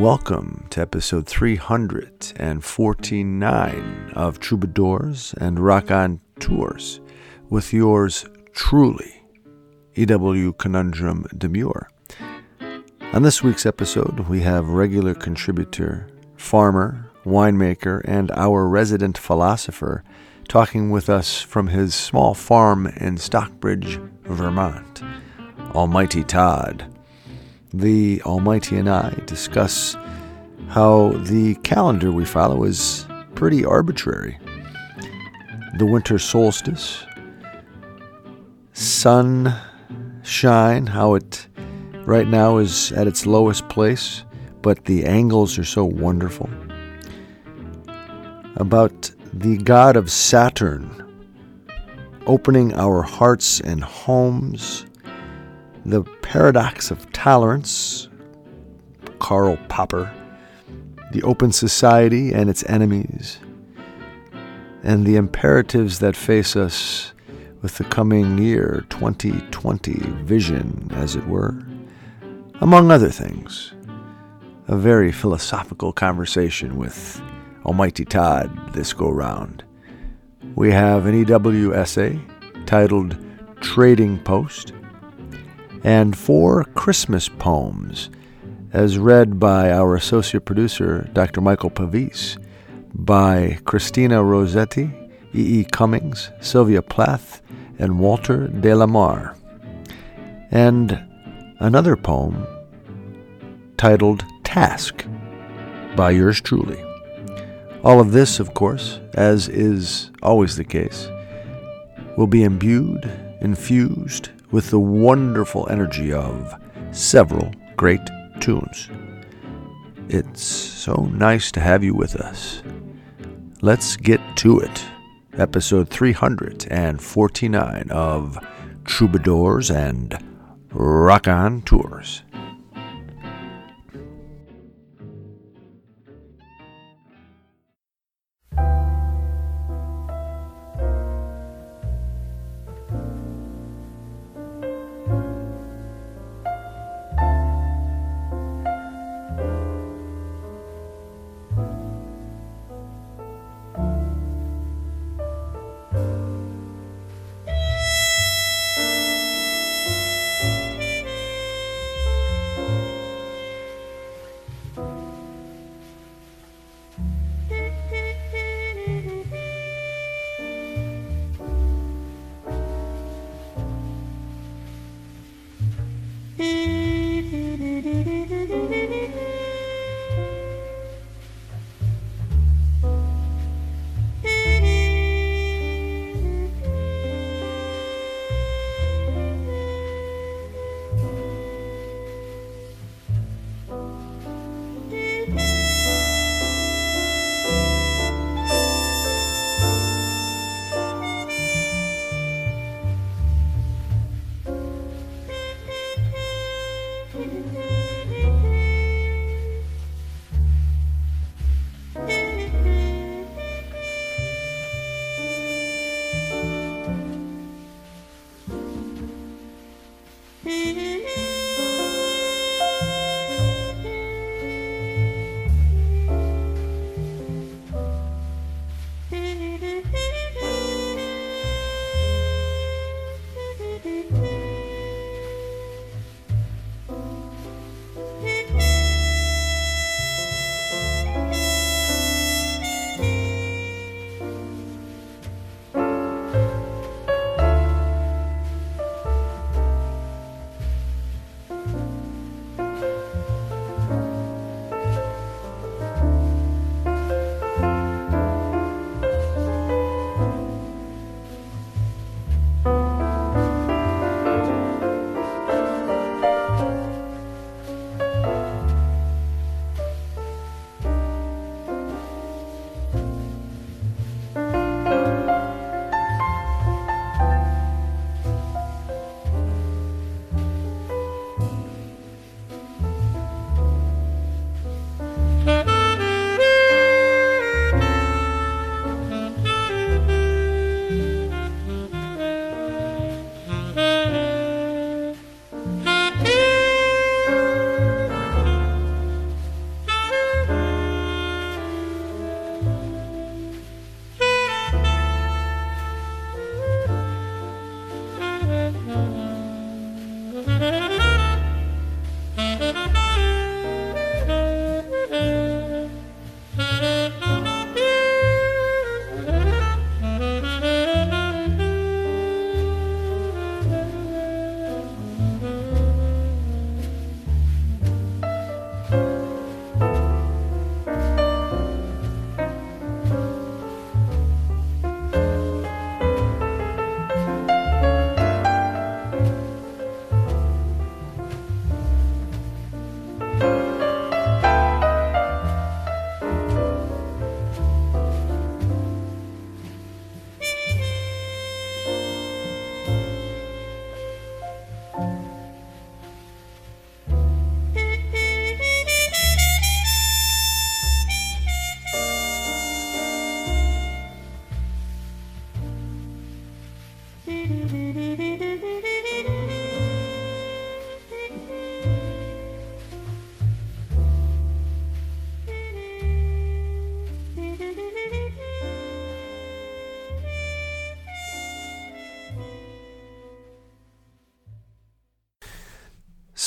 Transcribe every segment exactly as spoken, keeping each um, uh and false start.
welcome to episode three hundred forty-nine of Troubadours and Rock On Tours with yours truly, E W Conundrum Demure. On this week's episode, we have regular contributor, farmer, winemaker, and our resident philosopher talking with us from his small farm in Stockbridge, Vermont, Almighty Todd. The Almighty and I discuss how the calendar we follow is pretty arbitrary. The winter solstice, sunshine, how it right now is at its lowest place, but the angles are so wonderful. About the god of Saturn opening our hearts and homes, the paradox of tolerance, Karl Popper, the open society and its enemies, and the imperatives that face us with the coming year, twenty twenty vision, as it were, among other things. A very philosophical conversation with Almighty Todd this go-round. We have an E W essay titled Trading Post, and four Christmas poems, as read by our associate producer, Doctor Michael Pavis, by Christina Rossetti, E E. Cummings, Sylvia Plath, and Walter de la Mare. And another poem titled Task, by yours truly. All of this, of course, as is always the case, will be imbued, infused, with the wonderful energy of several great tunes. It's so nice to have you with us. Let's get to it. Episode three hundred forty-nine of Troubadours and Rock On Tours.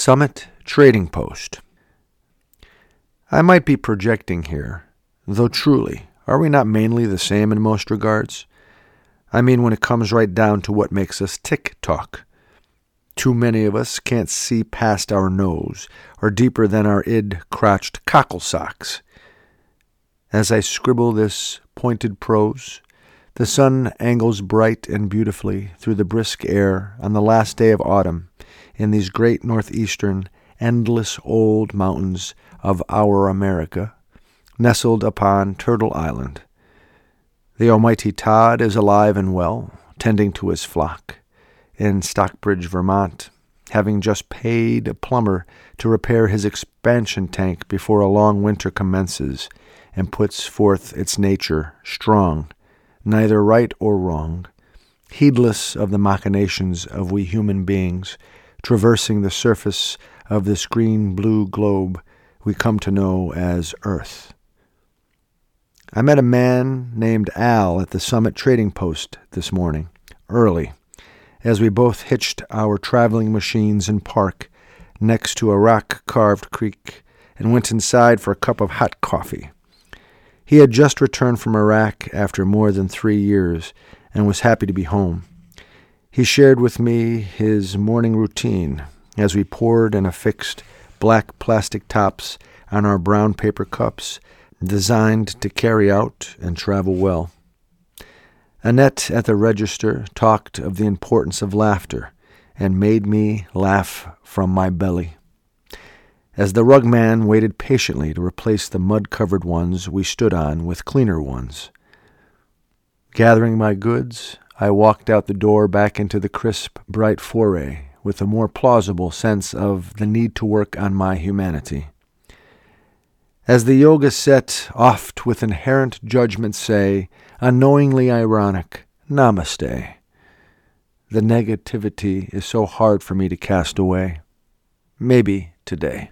Summit Trading Post. I might be projecting here, though truly, are we not mainly the same in most regards? I mean, when it comes right down to what makes us tick-tock. Too many of us can't see past our nose, or deeper than our id-crotched cockle socks. As I scribble this pointed prose, the sun angles bright and beautifully through the brisk air on the last day of autumn in these great northeastern, endless old mountains of our America, nestled upon Turtle Island. The almighty Todd is alive and well, tending to his flock in Stockbridge, Vermont, having just paid a plumber to repair his expansion tank before a long winter commences and puts forth its nature strong, neither right or wrong, heedless of the machinations of we human beings, traversing the surface of this green-blue globe we come to know as Earth. I met a man named Al at the Summit Trading Post this morning, early, as we both hitched our traveling machines in park next to a rock-carved creek and went inside for a cup of hot coffee. He had just returned from Iraq after more than three years and was happy to be home. He shared with me his morning routine as we poured and affixed black plastic tops on our brown paper cups designed to carry out and travel well. Annette at the register talked of the importance of laughter and made me laugh from my belly. As the rug man waited patiently to replace the mud-covered ones we stood on with cleaner ones. Gathering my goods, I walked out the door back into the crisp, bright foray with a more plausible sense of the need to work on my humanity. As the yoga set oft with inherent judgment say, unknowingly ironic, namaste. The negativity is so hard for me to cast away. Maybe today.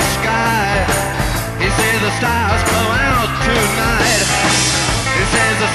Stars come out tonight. He says the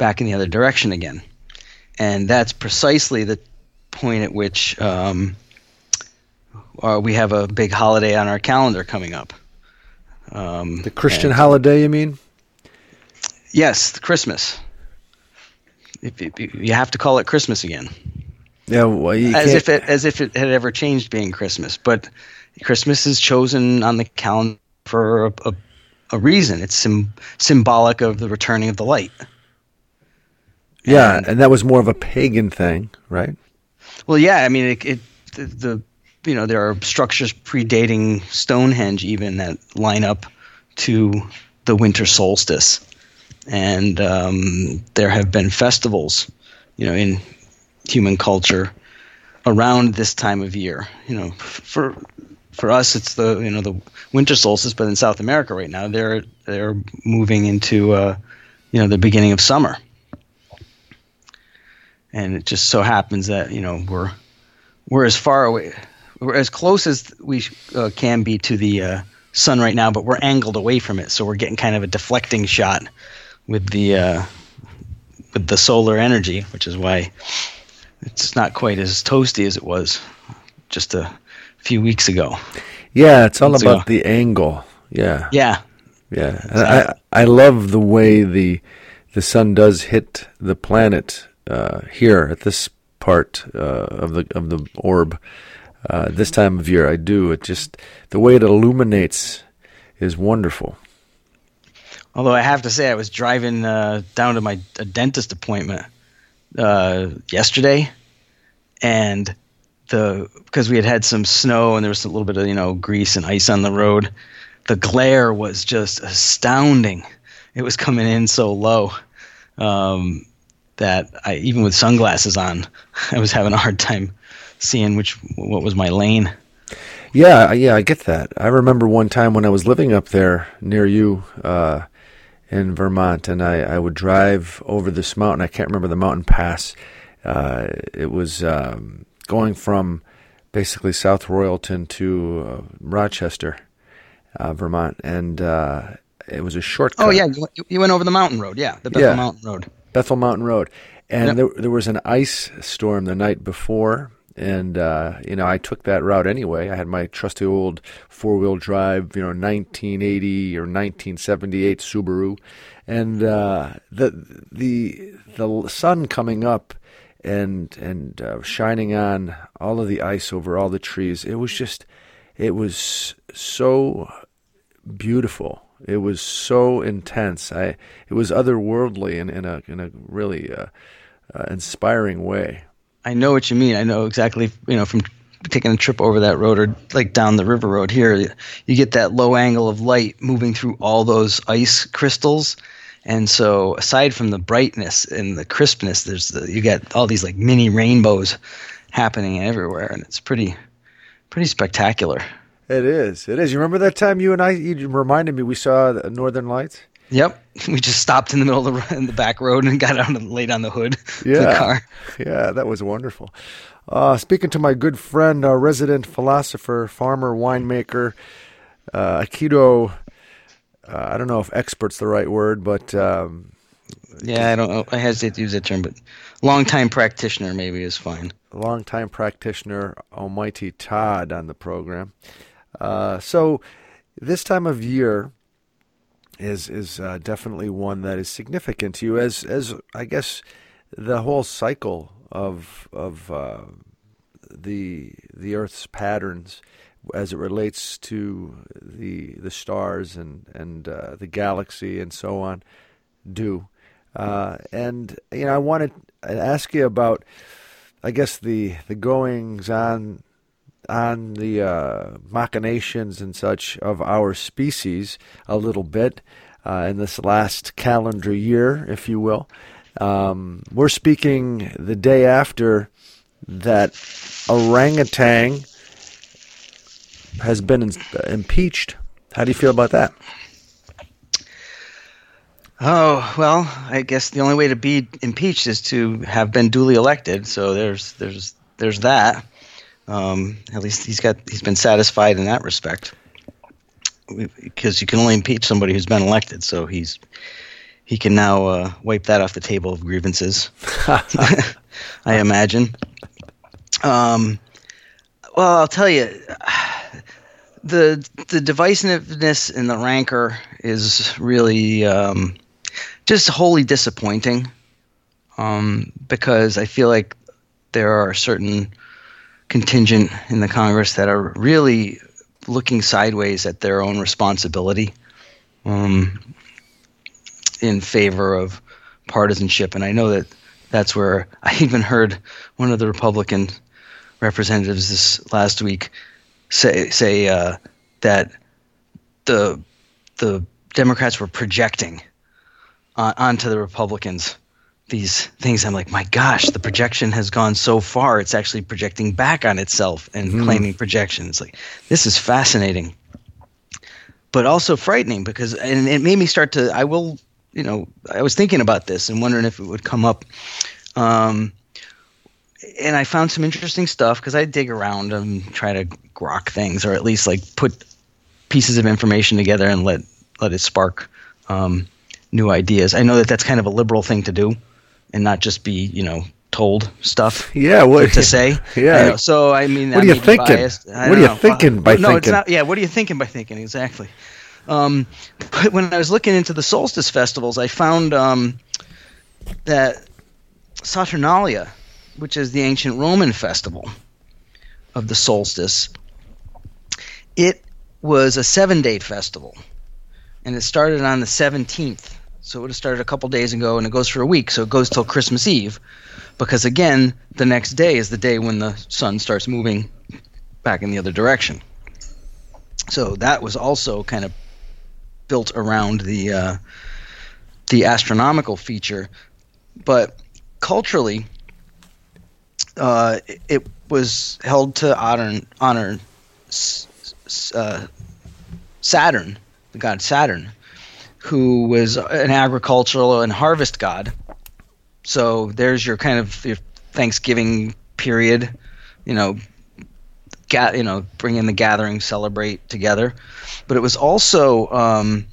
back in the other direction again. And that's precisely the point at which um, uh, we have a big holiday on our calendar coming up. Um, the Christian and, holiday, you mean? Yes, Christmas. If, if, you have to call it Christmas again. Yeah, well, you as can't... if it as if it had ever changed being Christmas. But Christmas is chosen on the calendar for a, a, a reason. It's sim- symbolic of the returning of the light. Yeah, and, and that was more of a pagan thing, right? Well, yeah. I mean, it, it the, the you know there are structures predating Stonehenge even that line up to the winter solstice, and um, there have been festivals, you know, in human culture around this time of year. You know, for for us, it's the you know the winter solstice, but in South America right now, they're they're moving into uh, you know the beginning of summer. And it just so happens that you know we're we're as far away, we're as close as we uh, can be to the uh, sun right now, but we're angled away from it, so we're getting kind of a deflecting shot with the uh, with the solar energy, which is why it's not quite as toasty as it was just a few weeks ago. Yeah, it's all Months about ago. the angle. Yeah, Yeah, yeah. And Exactly. I I love the way the the sun does hit the planet. Uh, here at this part uh, of the of the orb, uh, this time of year, I do. It just the way it illuminates is wonderful. Although I have to say, I was driving uh, down to my a dentist appointment uh, yesterday, and the because we had had some snow and there was a little bit of you know grease and ice on the road, the glare was just astounding. It was coming in so low. Um, that I, even with sunglasses on, I was having a hard time seeing which what was my lane. Yeah, yeah, I get that. I remember one time when I was living up there near you uh, in Vermont, and I, I would drive over this mountain. I can't remember the mountain pass. Uh, it was um, going from basically South Royalton to uh, Rochester, uh, Vermont, and uh, it was a shortcut. Oh yeah, you, you went over the mountain road. Yeah, the Bethel Yeah. Mountain Road. Bethel Mountain Road, and Yep. there there was an ice storm the night before, and uh, you know I took that route anyway. I had my trusty old four wheel drive, you know, nineteen eighty or nineteen seventy-eight Subaru, and uh, the the the sun coming up and and uh, shining on all of the ice over all the trees. It was just, it was so beautiful. It was so intense. I it was otherworldly in, in a in a really uh, uh, inspiring way. I know what you mean. I know exactly. You know, from taking a trip over that road or like down the river road here, you get that low angle of light moving through all those ice crystals, and so aside from the brightness and the crispness, there's the, you get all these like mini rainbows happening everywhere, and it's pretty pretty spectacular. It is. It is. You remember that time you and I, you reminded me we saw the Northern Lights? Yep, we just stopped in the middle of the in the back road and got out and laid on the hood Yeah. of the car. Yeah, that was wonderful. Uh, speaking to my good friend, our resident philosopher, farmer, winemaker, uh, Aikido, uh, I don't know if expert's the right word, but um, Yeah, I don't know. I hesitate to use that term, but longtime practitioner maybe is fine. longtime practitioner, Almighty Todd, on the program. Uh, so this time of year is is uh, definitely one that is significant to you, as as I guess the whole cycle of of uh, the the Earth's patterns as it relates to the the stars and and uh, the galaxy and so on do. Uh, and you know, I wanted to ask you about, I guess, the the goings on on the uh, machinations and such of our species a little bit uh, in this last calendar year, if you will. Um, we're speaking the day after that orangutan has been in, impeached. How do you feel about that? Oh, well, I guess the only way to be impeached is to have been duly elected. So there's there's there's that. Um, at least he's got he's been satisfied in that respect, because you can only impeach somebody who's been elected. So he's he can now uh, wipe that off the table of grievances. I imagine. Um, well, I'll tell you, the the divisiveness and the rancor is really um, just wholly disappointing. Um, because I feel like there are a certain contingent in the Congress that are really looking sideways at their own responsibility um, in favor of partisanship. And I know that that's where I even heard one of the Republican representatives this last week say say uh, that the the Democrats were projecting on, onto the Republicans these things. I'm like, my gosh, the projection has gone so far, it's actually projecting back on itself and mm. claiming projections. Like, this is fascinating, but also frightening because, and it made me start to, I will, you know, I was thinking about this and wondering if it would come up. Um, and I found some interesting stuff because I dig around and try to grok things, or at least like put pieces of information together and let, let it spark um, new ideas. I know that that's kind of a liberal thing to do, and not just be, you know, told stuff. Yeah, what to say. Yeah. I know. So I mean, what are you thinking? What are you thinking by no, thinking? It's not. Yeah, what are you thinking by thinking? Exactly. Um, but when I was looking into the solstice festivals, I found um, that Saturnalia, which is the ancient Roman festival of the solstice, it was a seven-day festival, and it started on the seventeenth. So it would have started a couple days ago, and it goes for a week. So it goes till Christmas Eve, because again, the next day is the day when the sun starts moving back in the other direction. So that was also kind of built around the uh, the astronomical feature, but culturally, uh, it, it was held to honor honor uh, Saturn, the god Saturn, who was an agricultural and harvest god. So there's your kind of your Thanksgiving period, you know, ga- you know, bring in the gathering, celebrate together. But it was also um,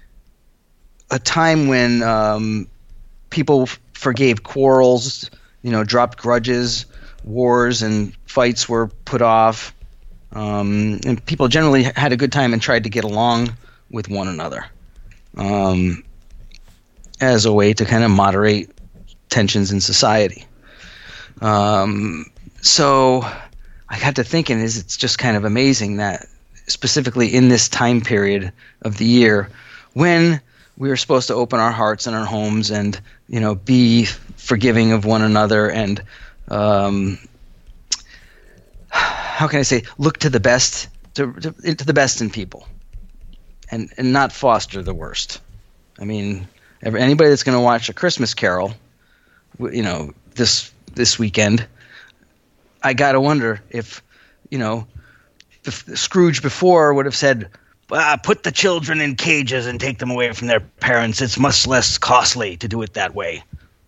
a time when um, people f- forgave quarrels, you know, dropped grudges, wars and fights were put off, um, and people generally had a good time and tried to get along with one another. Um, as a way to kind of moderate tensions in society. Um, so I got to thinking, is it's just kind of amazing that specifically in this time period of the year when we are supposed to open our hearts and our homes and, you know, be forgiving of one another and, um, how can I say, look to the best, to, to, to the best in people. And, and not foster the worst. I mean, every, anybody that's going to watch A Christmas Carol, you know, this this weekend, I got to wonder if, you know, if Scrooge before would have said, ah, put the children in cages and take them away from their parents. It's much less costly to do it that way.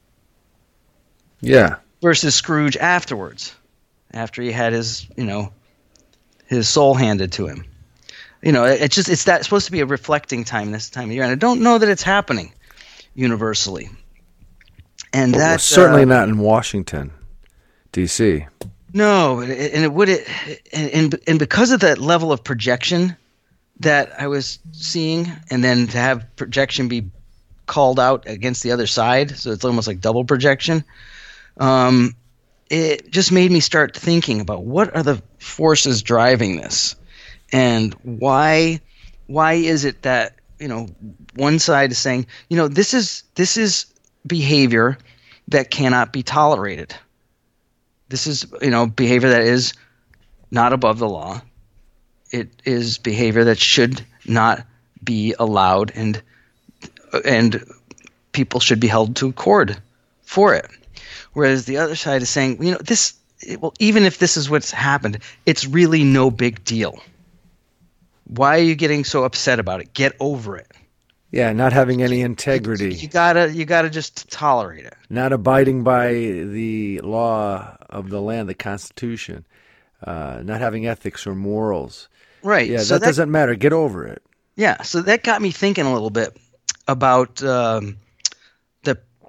Yeah. Versus Scrooge afterwards, after he had his, you know, his soul handed to him. You know, it's just it's that supposed to be a reflecting time this time of year, and I don't know that it's happening universally. And well, that's certainly uh, not in Washington, D C. No, and it would it and and because of that level of projection that I was seeing, and then to have projection be called out against the other side, so it's almost like double projection. Um, it just made me start thinking about what are the forces driving this. And why why is it that, you know, one side is saying, you know, this is this is behavior that cannot be tolerated. This is, you know, behavior that is not above the law. It is behavior that should not be allowed, and and people should be held to accord for it. Whereas the other side is saying, you know, this, well, even if this is what's happened, it's really no big deal. Why are you getting so upset about it? Get over it. Yeah, not having any integrity. You gotta, you gotta just tolerate it. Not abiding by the law of the land, the Constitution. Uh, not having ethics or morals. Right. Yeah, so that, that doesn't matter. Get over it. Yeah, so that got me thinking a little bit about um,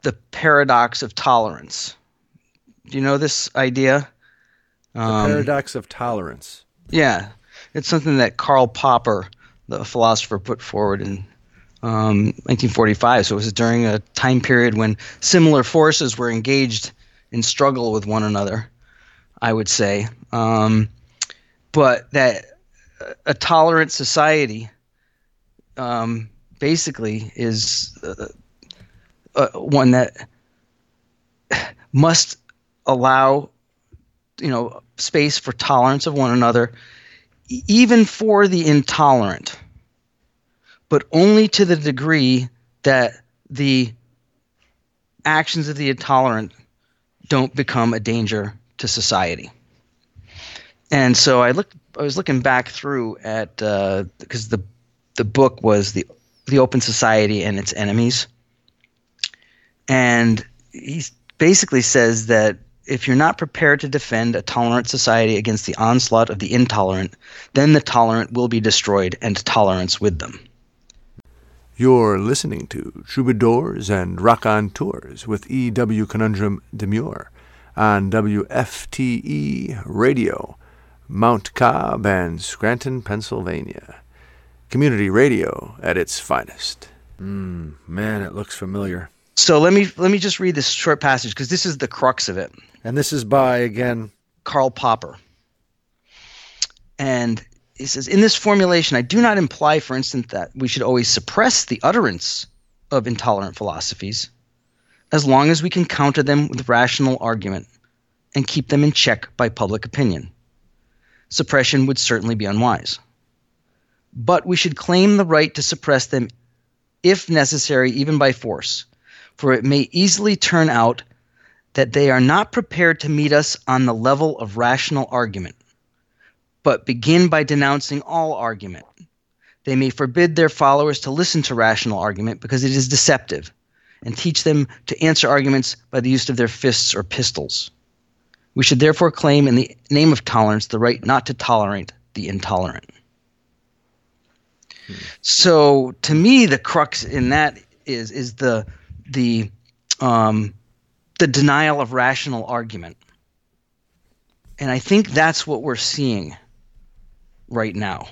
the paradox of tolerance. Do you know this idea? The Um, paradox of tolerance. Yeah, it's something that Karl Popper, the philosopher, put forward in um, nineteen forty-five. So it was during a time period when similar forces were engaged in struggle with one another, I would say. Um, but that a tolerant society um, basically is uh, uh, one that must allow, you know, space for tolerance of one another, e- even for the intolerant, but only to the degree that the actions of the intolerant don't become a danger to society. And so I looked. I was looking back through at uh, because the the book was the the Open Society and Its Enemies, and he basically says that if you're not prepared to defend a tolerant society against the onslaught of the intolerant, then the tolerant will be destroyed and tolerance with them. You're listening to Troubadours and Raconteurs with E W. Conundrum Demure on W F T E Radio, Mount Cobb and Scranton, Pennsylvania. Community radio at its finest. Mm, man, it looks familiar. So let me let me just read this short passage because this is the crux of it. And this is by, again, Karl Popper. And he says, in this formulation, I do not imply, for instance, that we should always suppress the utterance of intolerant philosophies, as long as we can counter them with rational argument and keep them in check by public opinion. Suppression would certainly be unwise. But we should claim the right to suppress them if necessary, even by force, for it may easily turn out that they are not prepared to meet us on the level of rational argument, but begin by denouncing all argument. They may forbid their followers to listen to rational argument because it is deceptive, and teach them to answer arguments by the use of their fists or pistols. We should therefore claim in the name of tolerance the right not to tolerate the intolerant. Hmm. So to me, the crux in that is is the the um, the denial of rational argument. And I think that's what we're seeing right now.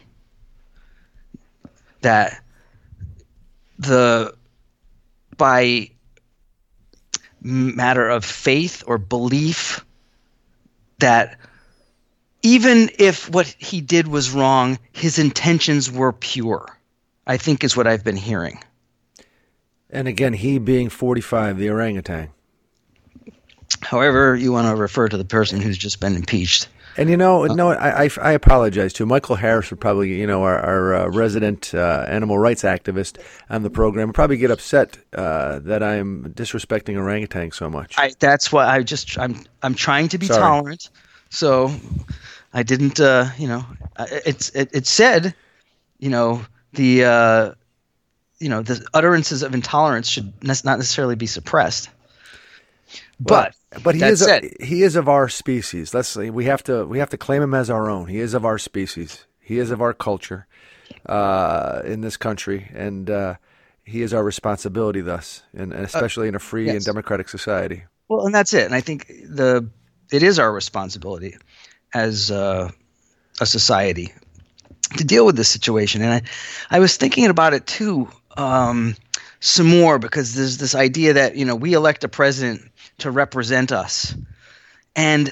That the by matter of faith or belief, that even if what he did was wrong, his intentions were pure, I think is what I've been hearing. And again, he being forty-five, the orangutan. However you want to refer to the person who's just been impeached. And you know, uh, no, I, I, I apologize too. Michael Harris would probably, you know, our, our uh, resident uh, animal rights activist on the program, would probably get upset uh, that I'm disrespecting orangutan so much. I, that's why I just I'm I'm trying to be Sorry. tolerant, so I didn't. Uh, you know, it's it, it said, you know, the uh, you know the utterances of intolerance should ne- not necessarily be suppressed. But well, but he that is a, said, he is of our species. Let's say we have to we have to claim him as our own. He is of our species. He is of our culture uh, in this country, and uh, he is our responsibility. Thus, and, and especially uh, in a free yes. and democratic society. Well, and that's it. And I think the it is our responsibility as uh, a society to deal with this situation. And I, I was thinking about it too um, some more, because there's this idea that, you know, we elect a president to represent us. And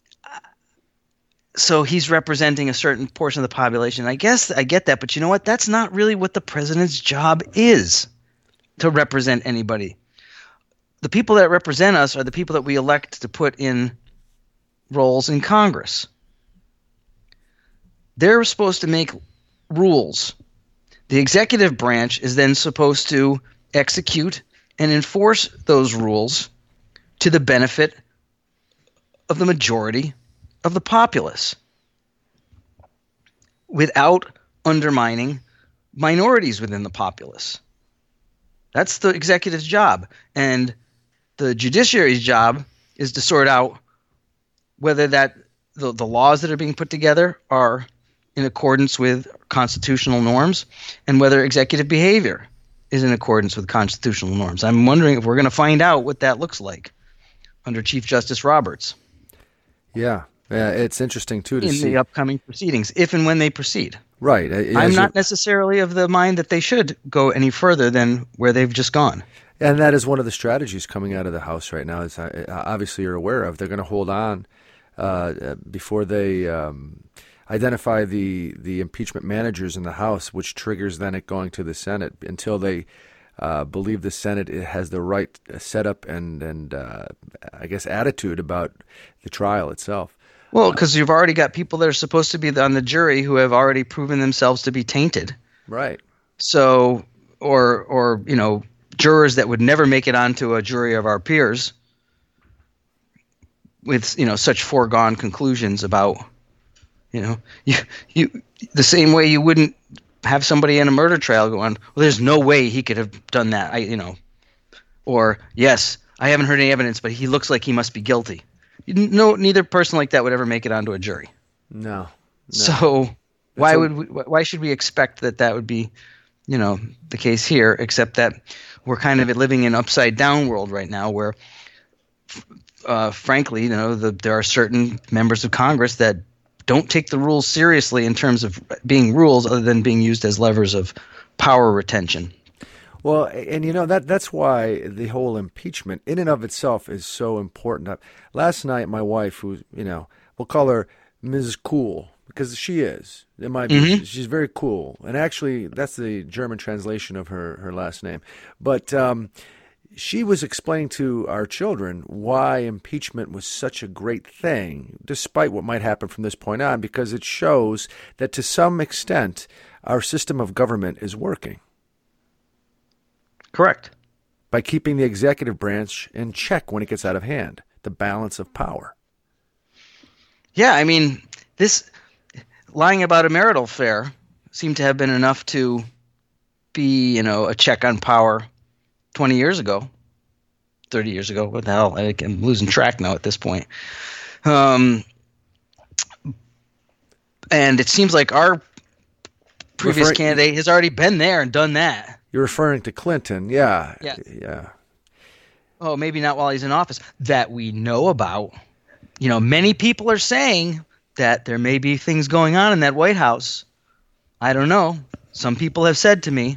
so he's representing a certain portion of the population. I guess I get that, but you know what? That's not really what the president's job is, to represent anybody. The people that represent us are the people that we elect to put in roles in Congress. They're supposed to make rules. The executive branch is then supposed to execute and enforce those rules to the benefit of the majority of the populace, without undermining minorities within the populace. That's the executive's job. And the judiciary's job is to sort out whether that the, the laws that are being put together are in accordance with constitutional norms, and whether executive behavior is in accordance with constitutional norms. I'm wondering if we're going to find out what that looks like under Chief Justice Roberts. Yeah, yeah, it's interesting too to in see the upcoming proceedings, if and when they proceed. Right. As I'm you- not necessarily of the mind that they should go any further than where they've just gone. And that is one of the strategies coming out of the House right now, as I, obviously you're aware of. They're going to hold on uh, before they um, identify the, the impeachment managers in the House, which triggers then it going to the Senate until they uh, believe the Senate has the right setup and, and uh, I guess, attitude about the trial itself. Well, because you've already got people that are supposed to be on the jury who have already proven themselves to be tainted. Right. So, or, or you know, jurors that would never make it onto a jury of our peers with, you know, such foregone conclusions about, you know, you, you, the same way you wouldn't have somebody in a murder trial going, well, there's no way he could have done that. I, you know, or yes, I haven't heard any evidence, but he looks like he must be guilty. No, neither person like that would ever make it onto a jury. No. no. So why a- would we, why should we expect that that would be, you know, the case here? Except that we're kind of living in an upside down world right now, where, uh, frankly, you know, the, there are certain members of Congress that don't take the rules seriously in terms of being rules, other than being used as levers of power retention. Well, and you know, that that's why the whole impeachment in and of itself is so important. Uh, Last night, my wife, who, you know, we'll call her Missus Cool, because she is. It might be, Mhm. she's very cool. And actually, that's the German translation of her, her last name. But um, she was explaining to our children why impeachment was such a great thing, despite what might happen from this point on, because it shows that to some extent, our system of government is working. Correct. By keeping the executive branch in check when it gets out of hand, the balance of power. Yeah, I mean, this lying about a marital affair seemed to have been enough to be, you know, a check on power twenty years ago, thirty years ago. What the hell? I, I'm losing track now at this point. Um, and it seems like our previous Referring- candidate has already been there and done that. You're referring to Clinton, yeah. Yeah. Yeah. Oh, maybe not while he's in office, that we know about. You know, many people are saying that there may be things going on in that White House. I don't know. Some people have said to me.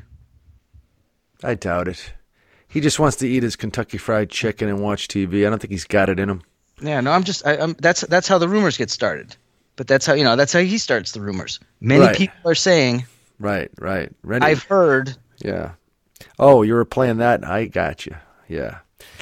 I doubt it. He just wants to eat his Kentucky Fried Chicken and watch T V. I don't think he's got it in him. Yeah, no, I'm just. I, I'm, that's that's how the rumors get started. But that's how you know. That's how he starts the rumors. Many Right. people are saying. Right, right. Ready? I've heard. Yeah. Oh, you were playing that? I got you. Yeah.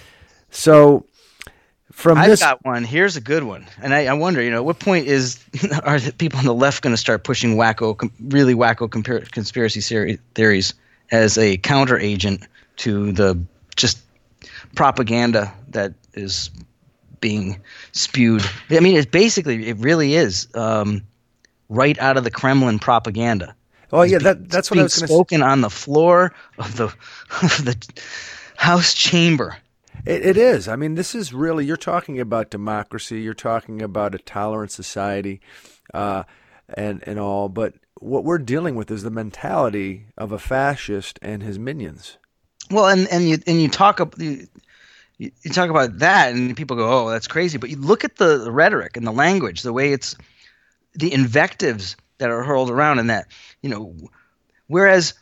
So, from I've this... got one. Here's a good one, and I, I wonder, you know, at what point is are the people on the left going to start pushing wacko, com, really wacko compar- conspiracy theory, theories as a counter agent to the just propaganda that is being spewed? I mean, it's basically, it really is um, right out of the Kremlin propaganda. Oh, yeah, It's that, being- that's it's what I being was going to say. spoken on the floor of the of the House chamber. It, it is. I mean, this is really, you're talking about democracy. You're talking about a tolerant society uh, and, and all. But what we're dealing with is the mentality of a fascist and his minions. Well, and, and you and you talk ab- you, you you talk about that, and people go, "Oh, that's crazy." But you look at the, the rhetoric and the language, the way it's the invectives that are hurled around, and that, you know, whereas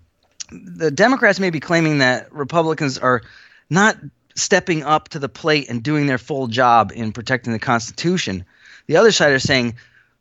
the Democrats may be claiming that Republicans are not stepping up to the plate and doing their full job in protecting the Constitution, the other side are saying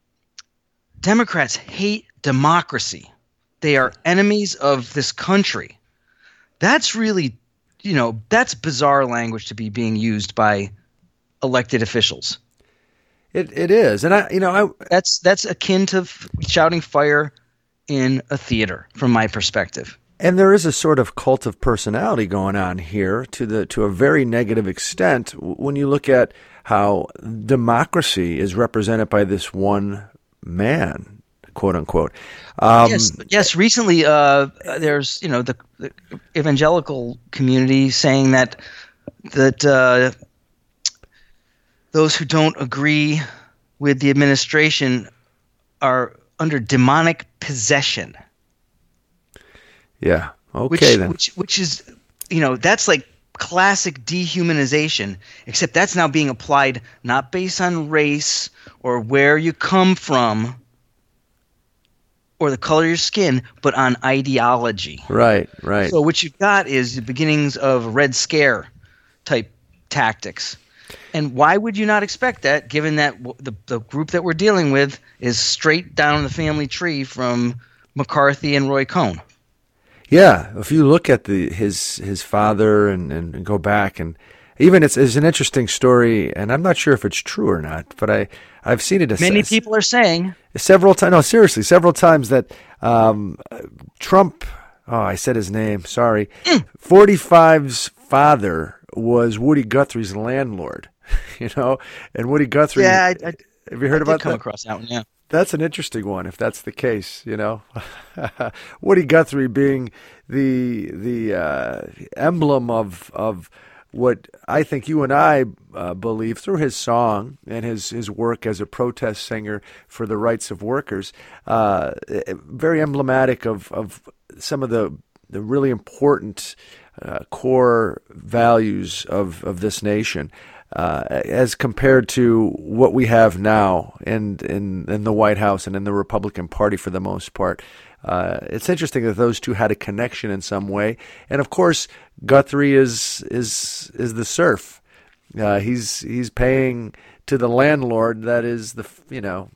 Democrats hate democracy. They are enemies of this country. That's really, you know, that's bizarre language to be being used by elected officials. It It is. And, I, you know, I That's that's akin to f- shouting fire in a theater, from my perspective. And there is a sort of cult of personality going on here to the to a very negative extent when you look at how democracy is represented by this one man, quote unquote. Um, yes, yes. Recently, uh, there's you know the, the evangelical community saying that that uh, those who don't agree with the administration are under demonic possession. Yeah. Okay, which, then. Which, which is, you know, that's like classic dehumanization, except that's now being applied not based on race or where you come from or the color of your skin, but on ideology. Right, right. So what you've got is the beginnings of Red Scare type tactics. And why would you not expect that, given that w- the, the group that we're dealing with is straight down the family tree from McCarthy and Roy Cohn? Yeah, if you look at the his his father and, and, and go back, and even it's, it's an interesting story, and I'm not sure if it's true or not, but I, I've seen it. A, Many people are saying. Several times, no, seriously, several times that um, Trump, oh, I said his name, sorry, Mm. forty-five's father was Woody Guthrie's landlord, you know, and Woody Guthrie, Yeah, I, I, have you heard I about did come that? across that one, yeah. That's an interesting one, if that's the case, you know. Woody Guthrie being the the uh, emblem of of what I think you and I uh, believe through his song and his, his work as a protest singer for the rights of workers, uh, very emblematic of, of some of the, the really important uh, core values of, of this nation. Uh, as compared to what we have now in, in in the White House and in the Republican Party for the most part. Uh, it's interesting that those two had a connection in some way. And of course, Guthrie is is is the serf. Uh, he's he's paying to the landlord that is the you know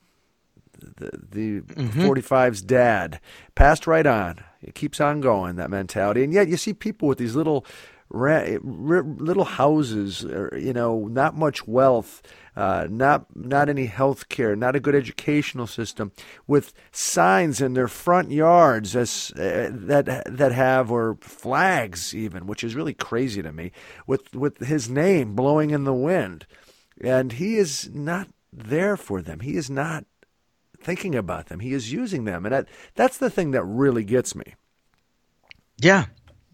the the Mm-hmm. forty-five's dad. Passed right on. It keeps on going, that mentality. And yet you see people with these little Ra- little houses, you know, not much wealth, uh, not not any health care, not a good educational system, with signs in their front yards as uh, that that have, or flags even, which is really crazy to me, with with his name blowing in the wind, and he is not there for them. He is not thinking about them. He is using them, and that, that's the thing that really gets me. Yeah.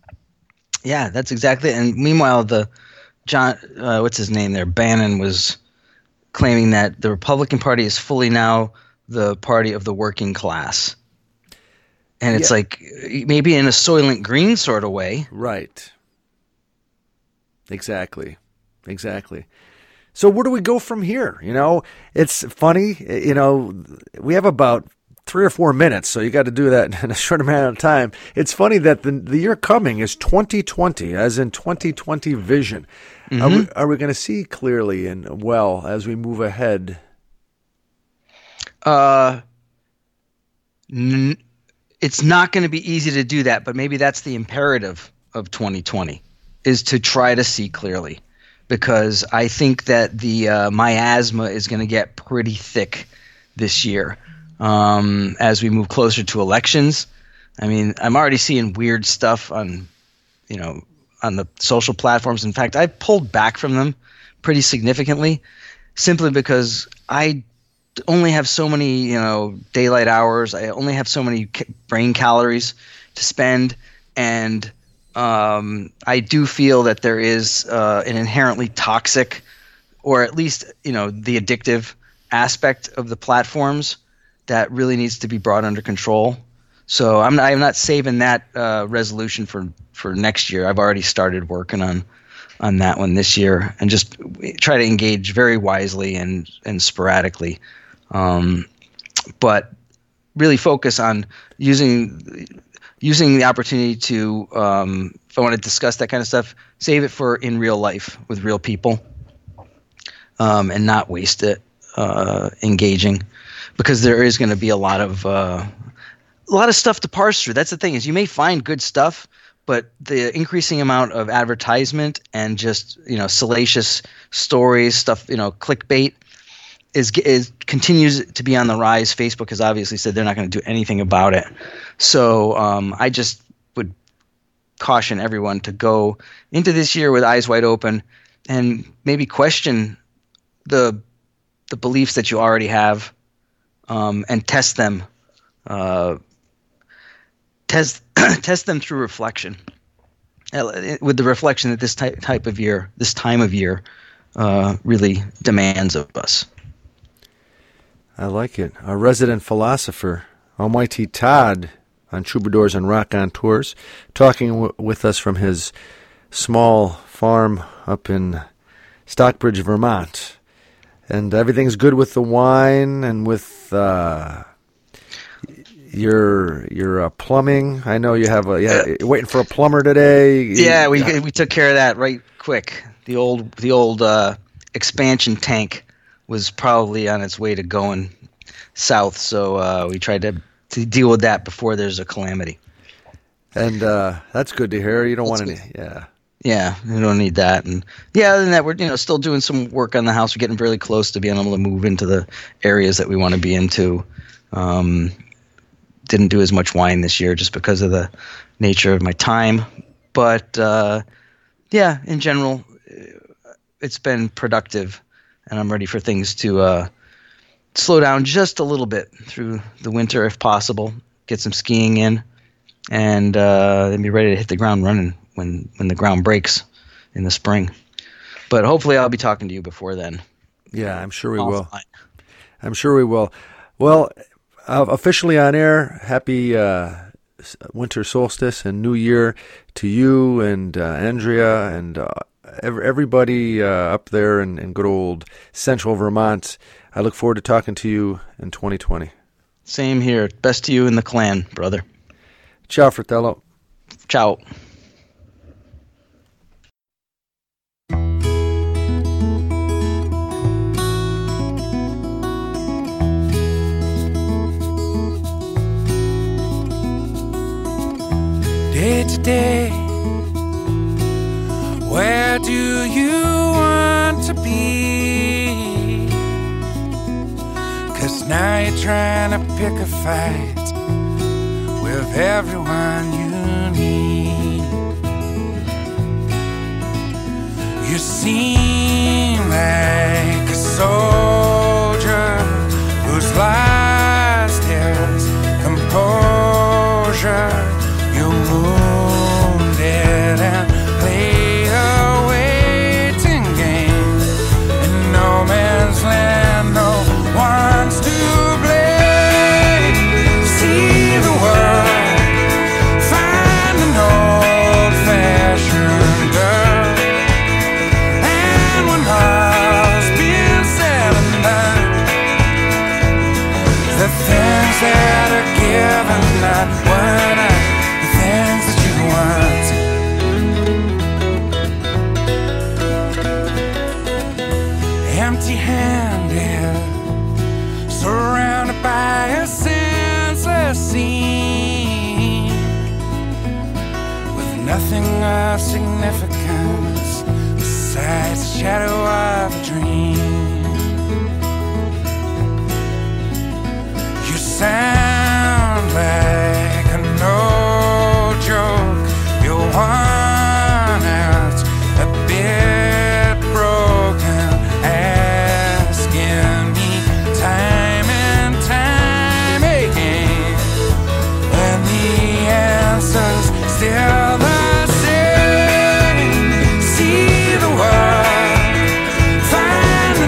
Yeah, that's exactly it. And meanwhile, the John, uh, what's his name there, Bannon, was claiming that the Republican Party is fully now the party of the working class. And it's Yeah. like maybe in a Soylent Green sort of way. Right. Exactly. Exactly. So where do we go from here? You know, it's funny, you know, we have about three or four minutes, so you got to do that in a short amount of time. It's funny that the the year coming is twenty twenty, as in twenty twenty vision. Mm-hmm. Are we, are we going to see clearly and well as we move ahead? Uh, n- it's not going to be easy to do that, but maybe that's the imperative of twenty twenty, is to try to see clearly, because I think that the uh, miasma is going to get pretty thick this year. Um, as we move closer to elections. I mean, I'm already seeing weird stuff on, you know, on the social platforms. In fact, I pulled back from them pretty significantly, simply because I only have so many, you know, daylight hours. I only have so many ca- brain calories to spend, and um, I do feel that there is uh, an inherently toxic, or at least, you know, the addictive aspect of the platforms that really needs to be brought under control. So I'm not, I'm not saving that uh, resolution for, for next year. I've already started working on on that one this year, and just try to engage very wisely and and sporadically, um, but really focus on using using the opportunity to, um, if I want to discuss that kind of stuff, save it for in real life with real people, um, and not waste it uh, engaging. Because there is going to be a lot of uh, a lot of stuff to parse through. That's the thing, is you may find good stuff, but the increasing amount of advertisement and just, you know, salacious stories, stuff, you know, clickbait is is continues to be on the rise. Facebook has obviously said they're not going to do anything about it. So um, I just would caution everyone to go into this year with eyes wide open and maybe question the the beliefs that you already have. Um, and test them, uh, test test them through reflection, uh, with the reflection that this type type of year, this time of year, uh, really demands of us. I like it. Our resident philosopher, Almighty Todd, on Troubadours and Rock on Tours, talking w- with us from his small farm up in Stockbridge, Vermont. And everything's good with the wine and with uh, your your uh, plumbing. I know you have a yeah. You're waiting for a plumber today. Yeah, we we took care of that right quick. The old the old uh, expansion tank was probably on its way to going south, so uh, we tried to to deal with that before there's a calamity. And uh, that's good to hear. You don't That's want any, good. yeah. Yeah, we don't need that. And yeah, other than that, we're you know still doing some work on the house. We're getting really close to being able to move into the areas that we want to be into. Um, didn't do as much wine this year just because of the nature of my time, but uh, yeah, in general, it's been productive, and I'm ready for things to uh, slow down just a little bit through the winter if possible. Get some skiing in, and uh, then be ready to hit the ground running when when the ground breaks in the spring. But hopefully I'll be talking to you before then. Yeah, I'm sure we Offline. will. I'm sure we will. Well, uh, officially on air, happy uh, winter solstice and New Year to you and uh, Andrea and uh, ev- everybody uh, up there in, in good old central Vermont. I look forward to talking to you in twenty twenty. Same here. Best to you and the clan, brother. Ciao, fratello. Ciao. Day to day, where do you want to be? 'Cause now you're trying to pick a fight with everyone you need. You seem like a soldier who's lost his composure. You're wounded and play a waiting game in no man's land. No one's to blame. See the world, find an old-fashioned girl, and when all's been said and done, the things that are given, not what I things that you want. Empty-handed, surrounded by a senseless scene, with nothing of significance besides the shadow of a dream. You sound like a no joke. You're worn out, a bit broken, asking me time and time again, when the answer's still the same. See the world, find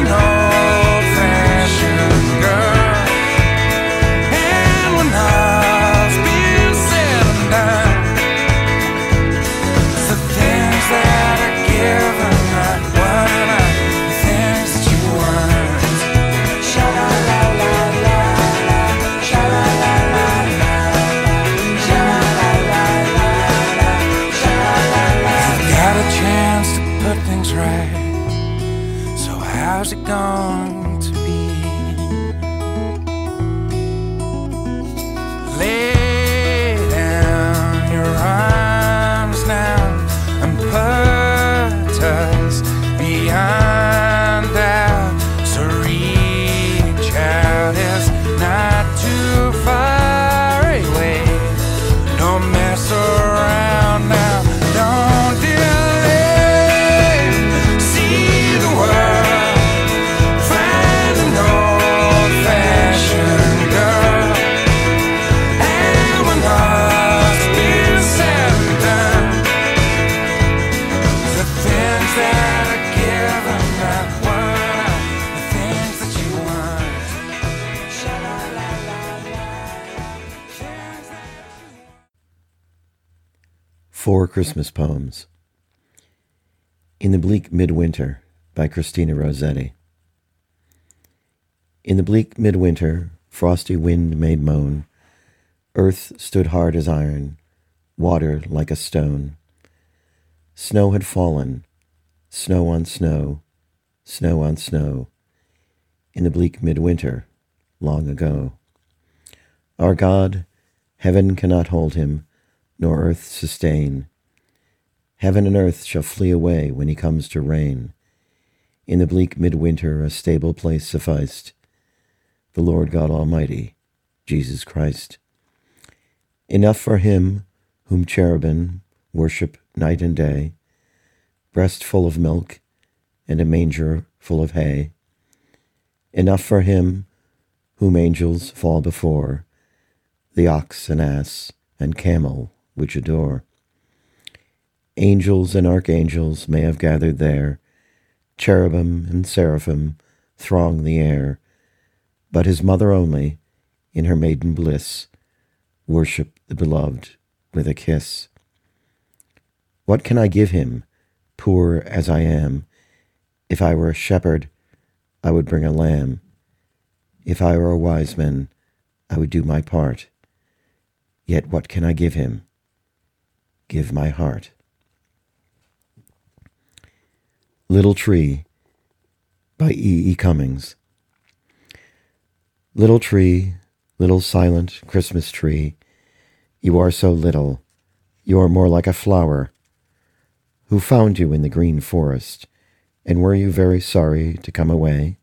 Four Christmas Poems. In the Bleak Midwinter by Christina Rossetti. In the bleak midwinter, frosty wind made moan, earth stood hard as iron, water like a stone. Snow had fallen, snow on snow, snow on snow, in the bleak midwinter, long ago. Our God, heaven cannot hold him, nor earth sustain. Heaven and earth shall flee away when he comes to reign. In the bleak midwinter a stable place sufficed, the Lord God Almighty, Jesus Christ. Enough for him whom cherubim worship night and day, breast full of milk and a manger full of hay. Enough for him whom angels fall before, the ox and ass and camel which adore. Angels and archangels may have gathered there, cherubim and seraphim throng the air, but his mother only, in her maiden bliss, worship the beloved with a kiss. What can I give him, poor as I am? If I were a shepherd, I would bring a lamb. If I were a wise man, I would do my part. Yet what can I give him? Give my heart. Little Tree by E. E. Cummings. Little tree, little silent Christmas tree, you are so little, you are more like a flower. Who found you in the green forest, and were you very sorry to come away?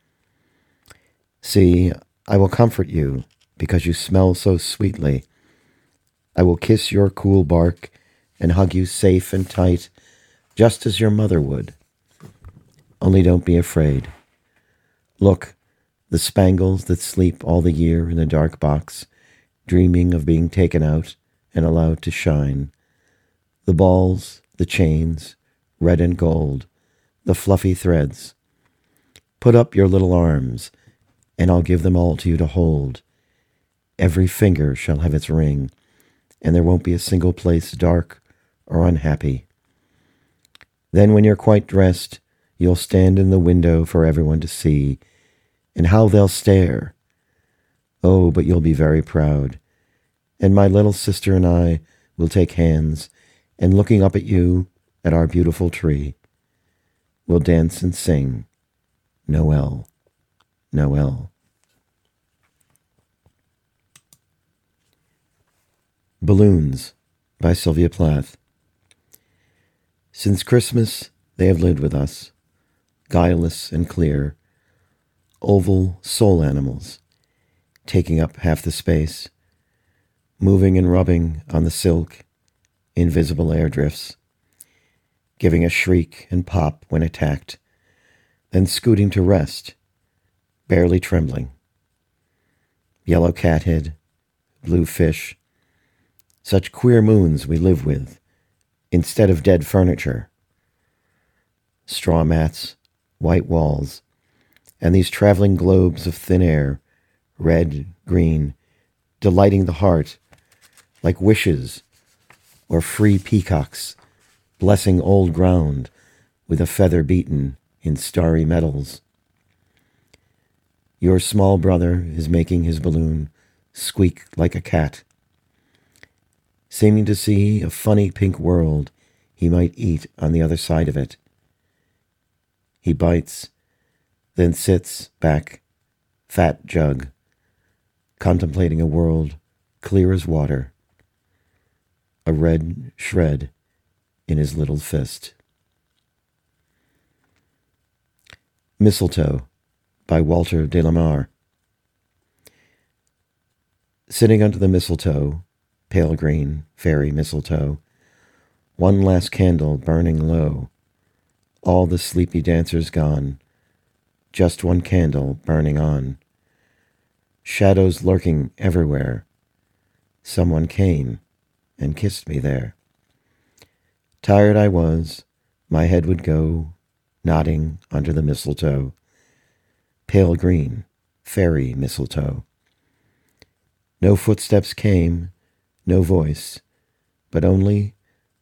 See, I will comfort you, because you smell so sweetly. I will kiss your cool bark and hug you safe and tight, just as your mother would. Only don't be afraid. Look, the spangles that sleep all the year in the dark box, dreaming of being taken out and allowed to shine. The balls, the chains, red and gold, the fluffy threads. Put up your little arms, and I'll give them all to you to hold. Every finger shall have its ring, and there won't be a single place dark or unhappy. Then when you're quite dressed, you'll stand in the window for everyone to see, and how they'll stare. Oh, but you'll be very proud. And my little sister and I will take hands, and looking up at you, at our beautiful tree, we'll dance and sing, Noel, Noel. Balloons by Sylvia Plath. Since Christmas they have lived with us, guileless and clear, oval soul animals, taking up half the space, moving and rubbing on the silk, invisible air drifts, giving a shriek and pop when attacked, then scooting to rest, barely trembling. Yellow cathead, blue fish, such queer moons we live with, instead of dead furniture. Straw mats, white walls, and these traveling globes of thin air, red, green, delighting the heart, like wishes or free peacocks, blessing old ground with a feather beaten in starry metals. Your small brother is making his balloon squeak like a cat, seeming to see a funny pink world he might eat on the other side of it. He bites, then sits back, fat jug, contemplating a world clear as water, a red shred in his little fist. Mistletoe by Walter de la Mare. Sitting under the mistletoe, pale green, fairy mistletoe, one last candle burning low, all the sleepy dancers gone, just one candle burning on. Shadows lurking everywhere. Someone came and kissed me there. Tired I was, my head would go, nodding under the mistletoe. Pale green, fairy mistletoe. No footsteps came, no voice, but only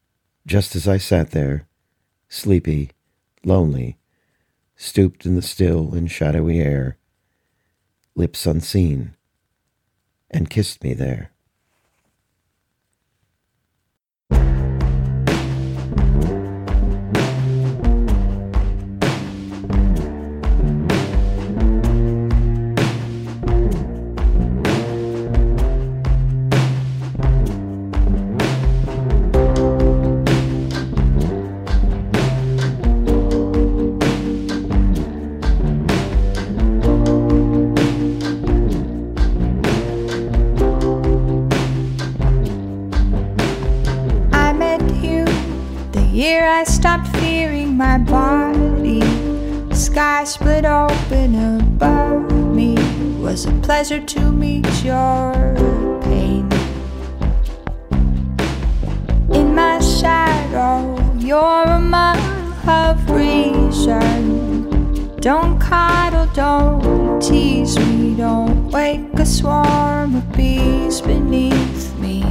Just as I sat there, sleepy, lonely, stooped in the still and shadowy air, lips unseen, and kissed me there. Year I stopped fearing my body. The sky split open above me. It was a pleasure to meet your pain. In my shadow, you're a model of reason. Don't coddle, don't tease me. Don't wake a swarm of bees beneath me.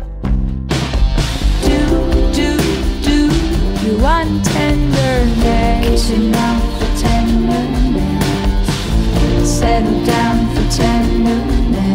You want tenderness, kissing out for tenderness, settle down for tenderness.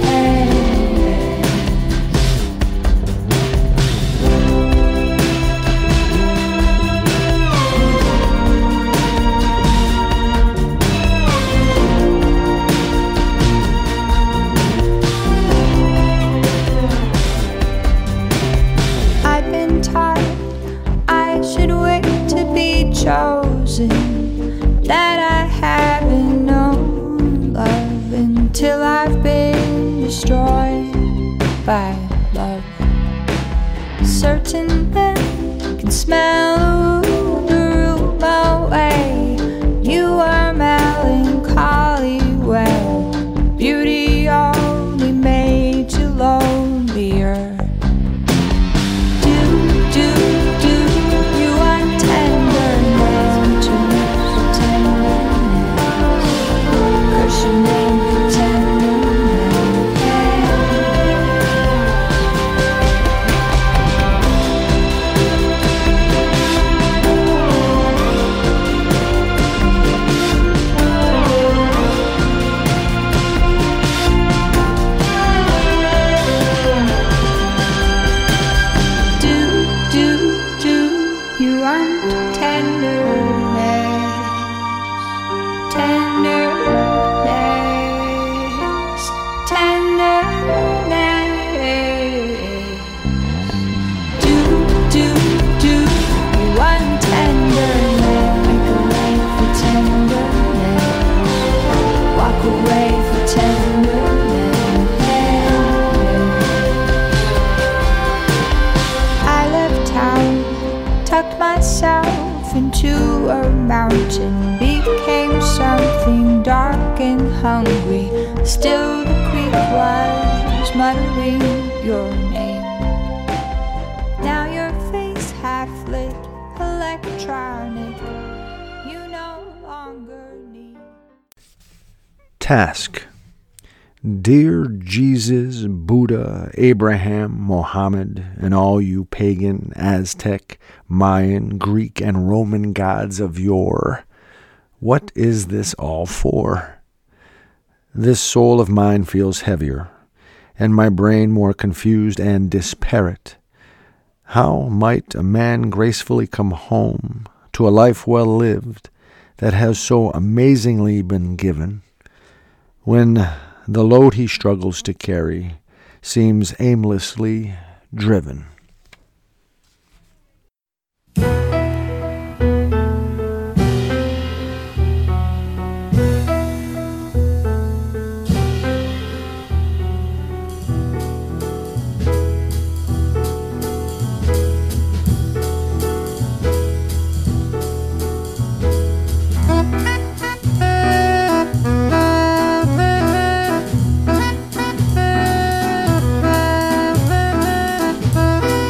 I've been taught should wait to be chosen, that I haven't known love until I've been destroyed by love. Certain men can smell the room away. You are melancholy, well, beauty only made you lonelier. Into a mountain, became something dark and hungry. Still the creek was muttering your name. Now your face half lit, electronic. You no longer need. Task. Dear Jesus, Buddha, Abraham, Mohammed, and all you pagan, Aztec, Mayan, Greek, and Roman gods of yore, what is this all for? This soul of mine feels heavier, and my brain more confused and disparate. How might a man gracefully come home to a life well lived that has so amazingly been given, when the load he struggles to carry seems aimlessly driven? Thank you.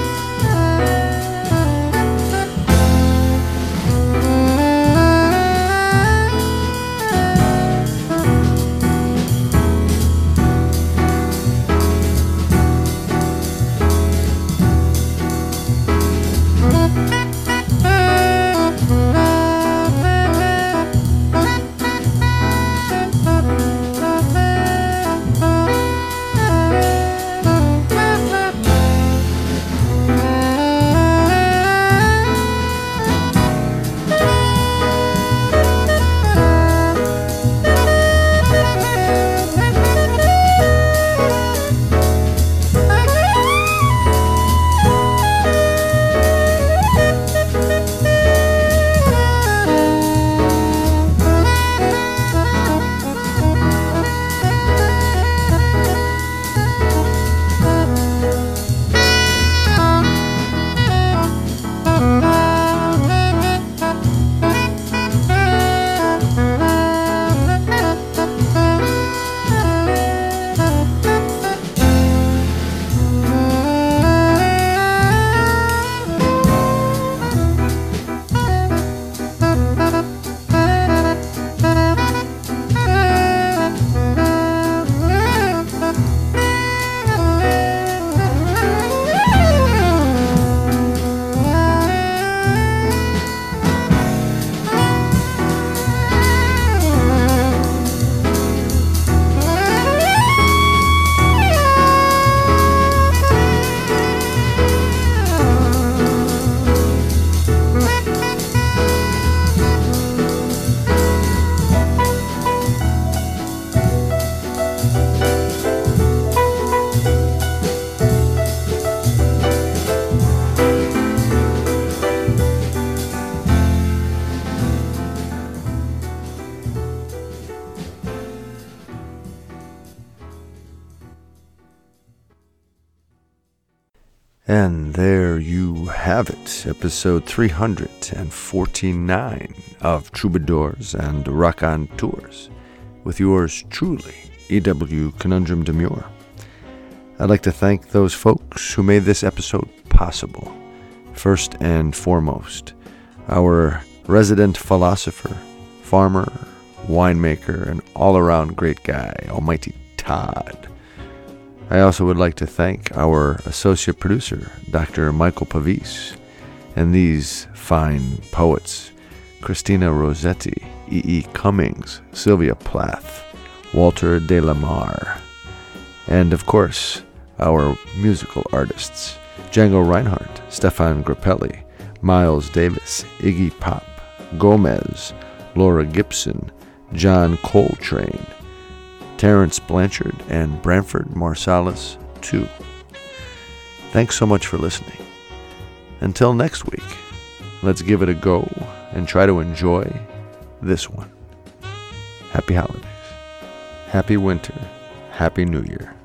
And there you have it, episode three hundred forty-nine of Troubadours and Raconteurs, with yours truly, E W Conundrum Demure. I'd like to thank those folks who made this episode possible. First and foremost, our resident philosopher, farmer, winemaker, and all-around great guy, Almighty Todd. I also would like to thank our associate producer, Doctor Michael Pavis, and these fine poets, Christina Rossetti, E E. Cummings, Sylvia Plath, Walter de la Mare, and of course, our musical artists, Django Reinhardt, Stefan Grappelli, Miles Davis, Iggy Pop, Gomez, Laura Gibson, John Coltrane, Terrence Blanchard, and Branford Marsalis, too. Thanks so much for listening. Until next week, let's give it a go and try to enjoy this one. Happy holidays. Happy winter. Happy New Year.